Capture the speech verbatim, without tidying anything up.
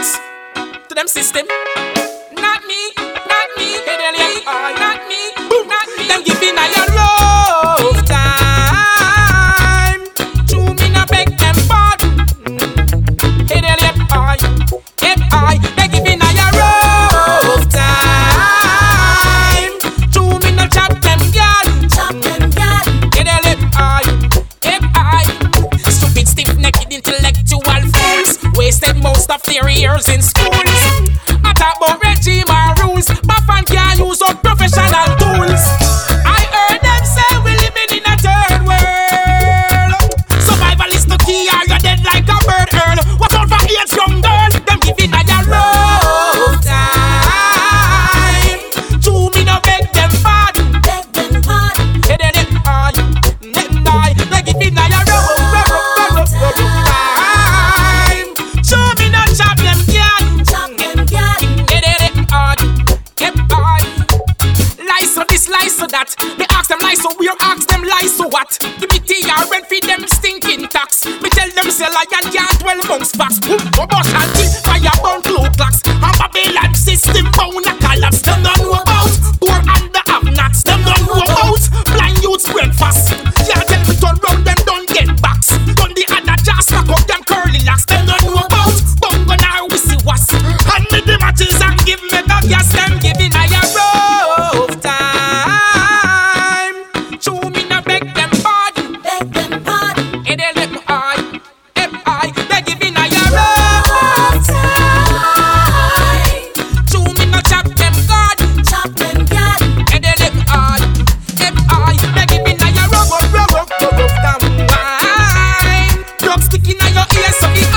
thanks to them system. Not me, not me, not me, not me. Them giving a your rough time. True me no beg them pardon. Hey there, yep, I, yep, I. They giving a your rough time. True me no chop them yard, chop them yard. Hey there, yep, I, yep, I. Stupid, stiff-necked intellectual fools wasted most of their years in schools. I talk about regime and rules, but fan can't use up professional tools. I heard them say we living in a third world. Survival is the key, or you're dead like a bird earl. Watch out for AIDS, young girl. Them giving a your rough time. True me no beg them pardon, beg them pardon. Hey, they them I, them I. They giving a your rough, rough, rough, rough, rough time. True me no chop them yard, chop them yard. Hey, they them I, them I. Lie so this, lie so that. They ask them lie so we ask them lie so what? Give me tea or rent for them stinking tax. Me tell them say lion can't dwell amongst facts. Boom, go bust and kill fire burn cloak clocks. And Babylon system bound a collapse. Them don't know about poor and the have-nots. Them don't know about blind youths breakfast. Can't tell me turn round them don't get backs. Done the other just knock up them curly locks. Them don't know about bungo now we see what's. Hand me the matches and give me the gas. Them giving a your rough time. True me no beg them pardon, beg them pardon. And they let me I, if I, they giving a your rough time. True me no chop them garden, chop them garden. And they let me I, if I, they giving a your rough, rough, rough, rough, rough time. Drugs sticking in your ear so it